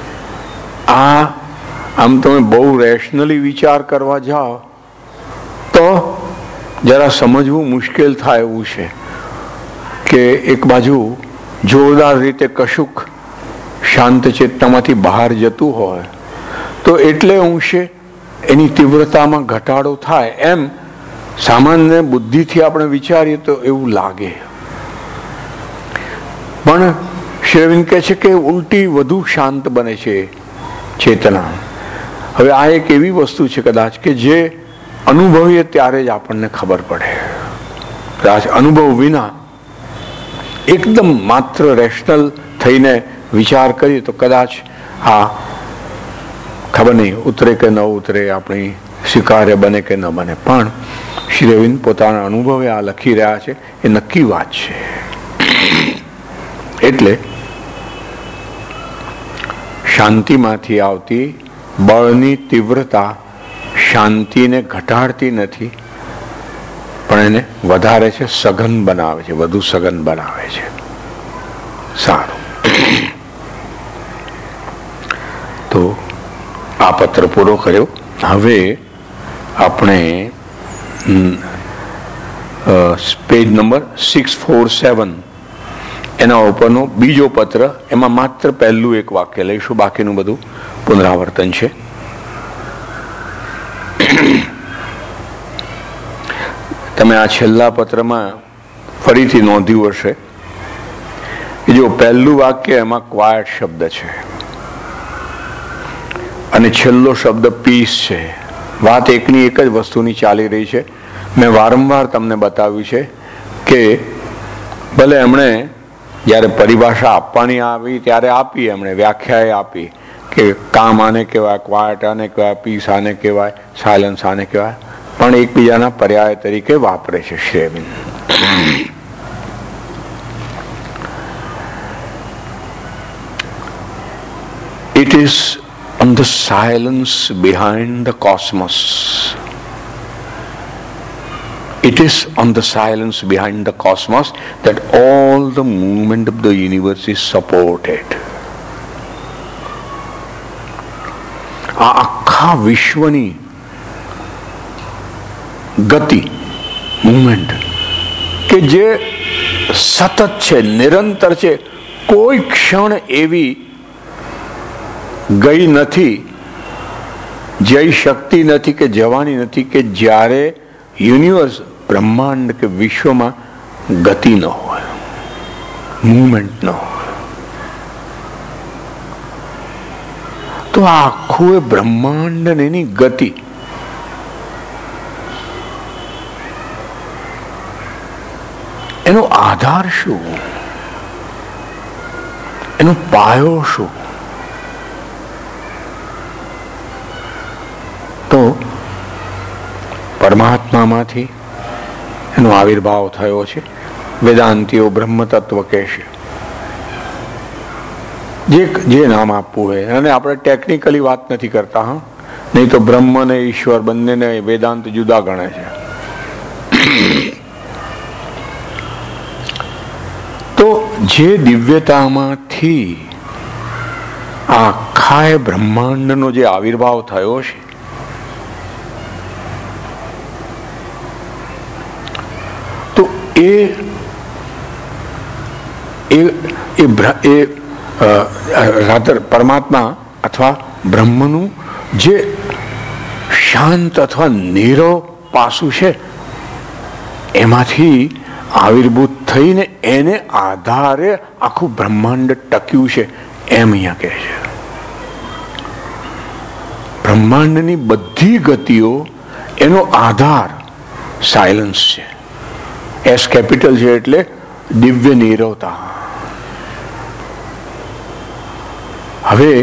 Speaker 1: આમ તમે બહુ રેશનલી વિચાર કરવા જાઓ તો જરા સમજવું મુશ્કેલ થાય એવું છે કે એક બાજુ જોરદાર રીતે કશુંક શાંત ચેતનામાંથી બહાર જતું હોય તો એટલે અંશે એની તીવ્રતામાં ઘટાડો થાય એમ સામાન્ય બુદ્ધિથી આપણે વિચારીએ તો એવું લાગે. પણ શ્રી અરવિંદ કહે છે કે ઉલટી વધુ શાંત બને છે ચેતના. હવે આ એક એવી વસ્તુ છે કદાચ કે જે અનુભવીએ ત્યારે જ આપણને ખબર પડે. કદાચ અનુભવ વિના એકદમ માત્ર રેશનલ થઈને વિચાર કરીએ તો કદાચ આ ખબર નહીં ઉતરે કે ન ઉતરે, આપણી સ્વીકાર્ય બને કે ન બને. પણ શ્રી અરવિંદ પોતાના અનુભવે આ લખી રહ્યા છે એ નક્કી વાત છે. એટલે શાંતિમાંથી આવતી બળની તીવ્રતા શાંતિને ઘટાડતી નથી પણ એને વધારે છે, સઘન બનાવે છે, વધુ સઘન બનાવે છે. સારું, તો આ પત્ર પૂરો કર્યો. હવે આપણે પેજ નંબર 647 એના ઉપરનો બીજો પત્ર, એમાં માત્ર પહેલું એક વાક્ય લઈશું, બાકીનું બધું પુનરાવર્તન છે. તમે આ છેલ્લા પત્રમાં ફરીથી નોંધ્યું હશે કે જો પહેલું વાક્ય એમાં ક્વાયટ શબ્દ છે અને છેલ્લો શબ્દ પીસ છે. વાત એકની એક જ વસ્તુની ચાલી રહી છે. મેં વારંવાર તમને બતાવ્યું છે કે ભલે એમણે જ્યારે પરિભાષા આપવાની આવી ત્યારે આપી, એમણે વ્યાખ્યાએ આપી કે કામ આને કહેવાય, ક્વાયટ આને કહેવાય, પીસ આને કહેવાય, સાયલન્સ આને કહેવાય, પણ એકબીજાના પર્યાય તરીકે વાપરે છે Shri Arvind. It is on the silence behind the cosmos. It is on the silence behind the cosmos that all the movement of the universe is supported. આ આખા વિશ્વની ગતિ, મુવમેન્ટ કે જે સતત છે, નિરંતર છે, કોઈ ક્ષણ એવી ગઈ નથી, જઈ શકતી નથી કે જવાની નથી કે જ્યારે યુનિવર્સ, બ્રહ્માંડ કે વિશ્વમાં ગતિ ન હોય, મુવમેન્ટ ન હોય. તો આ આખું એ બ્રહ્માંડ ને એની ગતિ, એનો આધાર શું, એનો પાયો શું? તો પરમાત્મામાંથી એનો આવિર્ભાવ થયો છે. વેદાંતિઓ બ્રહ્મ તત્વ કહેશે, જે નામ આપવું હોય. અને આપણે ટેકનિકલી વાત નથી કરતા, હા, નહીં તો બ્રહ્મ ને ઈશ્વર બંનેને વેદાંત જુદા ગણે છે. તો જે દિવ્યતામાંથી આખા બ્રહ્માંડનો જે આવિર્ભાવ થયો છે તો પરમાત્મા અથવા બ્રહ્મનું જે શાંત અથવા નીરવ પાસું છે એમાંથી આવિર્ભૂત થઈને એને આધારે આખું બ્રહ્માંડ ટક્યું છે એમ અહીંયા કહે છે. બ્રહ્માંડની બધી ગતિઓ એનો આધાર સાયલન્સ છે. એસ કેપિટલ છે એટલે દિવ્ય નીરવતા. હવે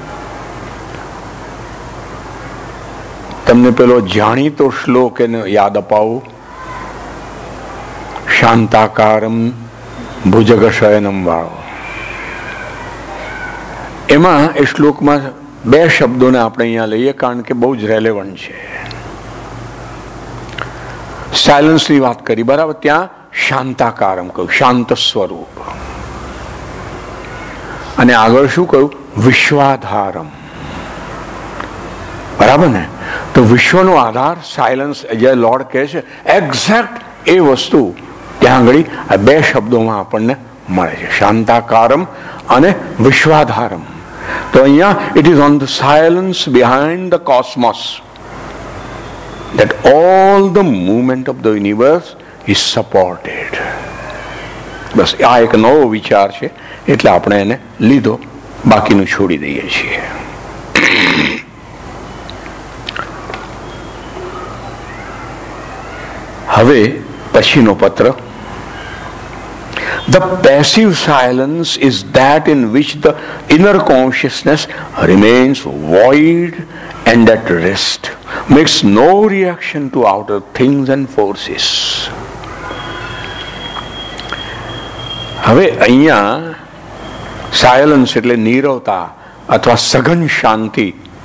Speaker 1: તમને પેલો જાણીતો શ્લોક એને યાદ અપાવું. શાંતાકારમ ભુજગશયનમ વાળો. એમાં એ શ્લોકમાં બે શબ્દોને આપણે અહીંયા લઈએ કારણ કે બહુ જ રેલેવન્ટ છે. સાયલન્સની વાત કરી બરાબર, ત્યાં શાંતાકારમ કહ્યું, શાંત સ્વરૂપ. અને આગળ શું કહ્યું? વિશ્વાધારમ. બરાબર ને? તો વિશ્વનો આધાર સાયલન્સ જે લોર્ડ કહે છે એક્ઝેક્ટ એ વસ્તુ ત્યાં આગળ આ બે શબ્દોમાં આપણને મળે છે, શાંતાકારમ અને વિશ્વાધારમ. તો અહીંયા it is on the silence behind the cosmos that all the movement of the universe is supported. બસ આ એક નવો વિચાર છે એટલે આપણે એને લીધો, બાકીનું છોડી દઈએ છીએ. હવે પછીનો પત્ર. The passive silence is that in which the inner consciousness remains void and at rest, makes no reaction to outer things and forces. હવે અહીંયા સાયલન્સ એટલે નીરવતા અથવા સઘન શાંતિ,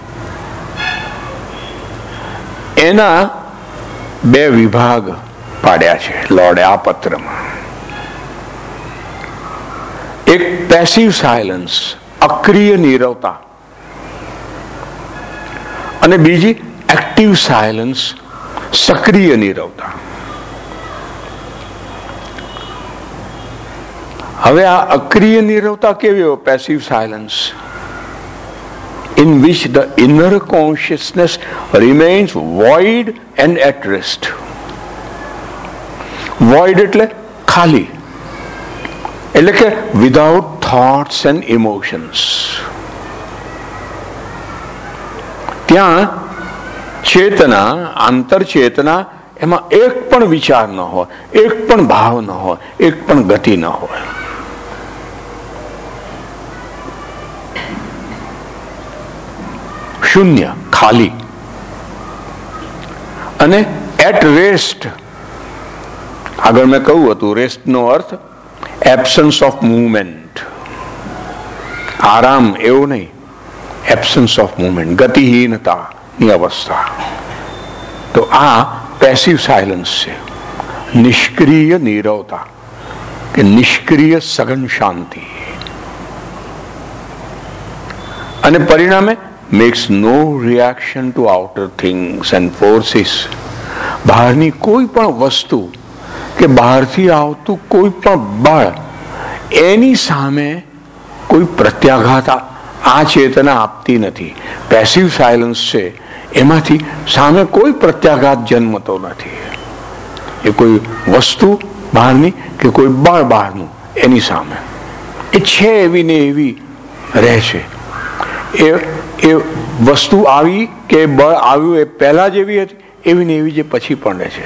Speaker 1: એના બે વિભાગ પાડ્યા છે લોર્ડે આ પત્રમાં. એક પેસિવ સાયલન્સ, અક્રિય નીરવતા, અને બીજી એક્ટિવ સાયલન્સ, સક્રિય નીરવતા. હવે આ અક્રિય નીરવતા કેવી હોય? Passive silence in which the inner consciousness remains void and at rest. Void એટલે ખાલી, એટલે કે without thoughts and emotions. ત્યાં ચેતના, આંતરચેતના, એમાં એક પણ વિચાર ન હોય, એક પણ ભાવ ન હોય, એક પણ ગતિ ન હોય. શૂન્ય, ખાલી. અને એટ રેસ્ટ, આગળ મેં કહ્યું હતું રેસ્ટનો અર્થ એબ્સન્સ ઓફ મૂવમેન્ટ, આરામ એવું નહીં, એબ્સન્સ ઓફ મૂવમેન્ટ, ગતિહીનતાની અવસ્થા. તો આ પેસિવ સાયલન્સ છે, નિષ્ક્રિય નીરવતા કે નિષ્ક્રિય સઘન શાંતિ. અને પરિણામે makes no reaction to outer things and forces. બહારની કોઈ પણ વસ્તુ કે બહારથી આવતું કોઈ પણ બળ, એની સામે કોઈ પ્રત્યાઘાત આ ચેતના આપતી નથી. પેસિવ સાયલન્સ છે એમાંથી સામે કોઈ પ્રત્યાઘાત જન્મતો નથી. એ કોઈ વસ્તુ બહારની કે કોઈ બળ બહારનું એની સામે એ છે એવી ને એવી રહે છે. એ વસ્તુ આવી કે બળ આવ્યું એ પહેલા જેવી હતી એવી ને એવી જે પછી પણ રહે છે.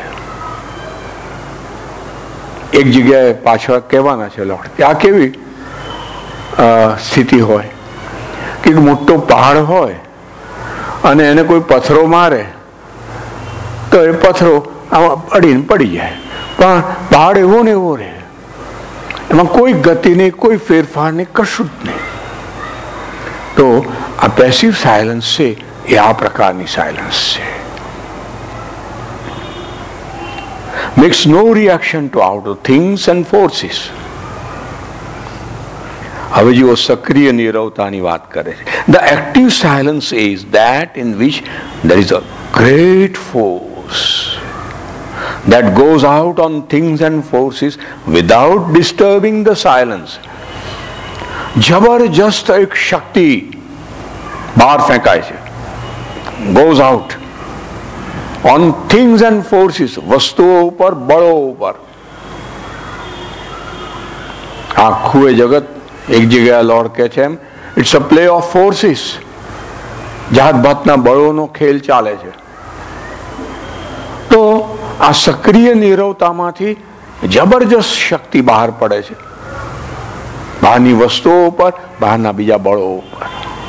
Speaker 1: એક જગ્યાએ પાછળ કહેવાના છે લોર્ડ કે આ કેવી સ્થિતિ હોય કે મોટો પહાડ હોય અને એને કોઈ પથ્થરો મારે તો એ પથ્થરો આમાં અડીને પડી જાય, પણ પહાડ એવો ને એવો રહે, એમાં કોઈ ગતિ નહીં, કોઈ ફેરફાર નહીં, કશું જ નહીં. તો આ પેસિવ સાયલન્સ છે એ આ પ્રકારની સાયલન્સ છે. makes no reaction to outer things and forces. હવે જુઓ સક્રિય નીરવતાની વાત કરે છે. The active silence is that in which there is a great force that goes out on things and forces without disturbing the silence. જબરજસ્ત એક શક્તિ બહાર ફેંકાય છે, goes out on things and forces, વસ્તુઓ ઉપર, બળો ઉપર. આખું એ જગત એક જગ્યાએ લોર્ડ કે છે એમ it's a play of forces, જાત ભાતના બળોનો ખેલ ચાલે છે. તો આ સક્રિય નીરવતામાંથી જબરજસ્ત શક્તિ બહાર પડે છે, બહારની વસ્તુઓ ઉપર, બહારના બીજા બળો ઉપર,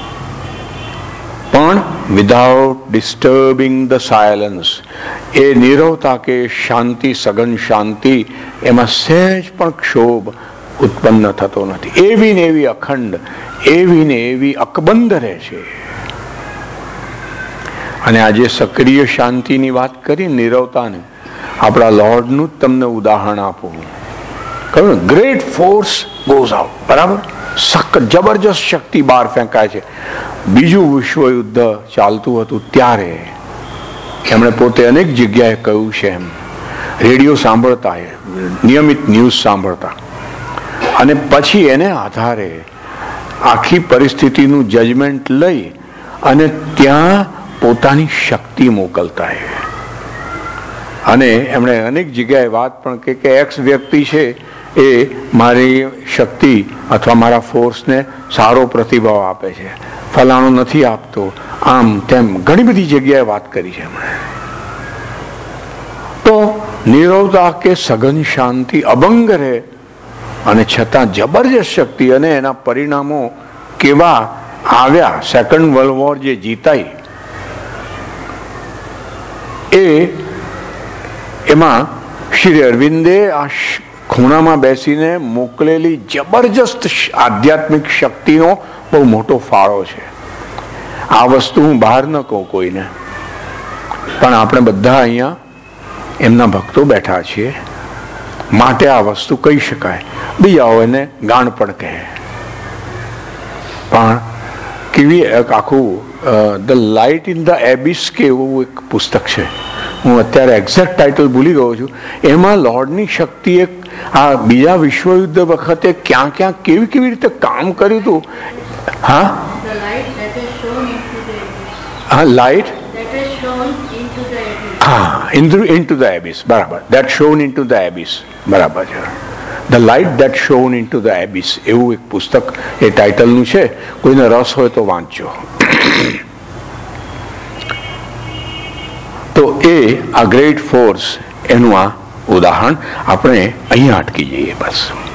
Speaker 1: પણ વિધાઉટ ડિસ્ટર્બિંગ ધ સાયલન્સ. એ નીરવતા કે શાંતિ, સઘન શાંતિ, એમાં સહેજ પણ ક્ષોભ ઉત્પન્ન થતો નથી. એવી ને એવી અખંડ, એવી ને એવી અકબંધ રહે છે. અને આજે સક્રિય શાંતિની વાત કરી, નીરવતાની, આપણા લોર્ડનું જ તમને ઉદાહરણ આપું. કહ્યું ગ્રેટ ફોર્સ ગોઝ આઉટ, બરાબર, જબરજસ્ત શક્તિ બહાર ફેંકાય છે. બીજું વિશ્વયુદ્ધ ચાલતું હતું ત્યારે એમણે પોતે અનેક જગ્યાએ કહ્યું છે એમ, રેડિયો સાંભળતા, નિયમિત ન્યૂઝ સાંભળતા, અને પછી એને આધારે આખી પરિસ્થિતિનું જજમેન્ટ લઈ અને ત્યાં પોતાની શક્તિ મોકલતા. અને એમણે અનેક જગ્યાએ વાત પણ કે એક્સ વ્યક્તિ છે એ મારી શક્તિ અથવા મારા ફોર્સને સારો પ્રતિભાવ આપે છે, ફલાણો નથી આપતો, આમ તેમ ઘણી બધી જગ્યાએ વાત કરી છે એમણે. તો નીરવતા કે સઘન શાંતિ અભંગ રહે, અને છતાં જબરજસ્ત શક્તિ, અને એના પરિણામો કેવા આવ્યા. સેકન્ડ વર્લ્ડ વોર જે જીતાઈ, એમાં શ્રી અરવિંદે આ ખૂણામાં બેસીને મોકલેલી જબરજસ્ત આધ્યાત્મિક શક્તિનો બહુ મોટો ફાળો છે. આ વસ્તુ હું બહાર ન કહું કોઈને, પણ આપણે બધા અહીંયા એમના ભક્તો બેઠા છીએ માટે આ વસ્તુ કહી શકાય. બીજાઓ એને ગાણ પણ કહે. પણ કેવી આખું the light in the abyss કે એવું એક પુસ્તક છે, હું અત્યારે એક્ઝેક્ટ ટાઇટલ ભૂલી ગયો છું. એમાં લોર્ડની શક્તિએ આ બીજા વિશ્વયુદ્ધ વખતે ક્યાં ક્યાં કેવી કેવી રીતે કામ કર્યું હતું. હા, લાઇટ into the abyss, બરાબર, that shone into the abyss, બરાબર છે. The light that shone into the abyss, એવું એક પુસ્તક એ ટાઇટલનું છે. કોઈને રસ હોય તો વાંચજો. તો એ આ ગ્રેટ ફોર્સ, એનું આ ઉદાહરણ. આપણે અહીંયા અટકી જઈએ બસ.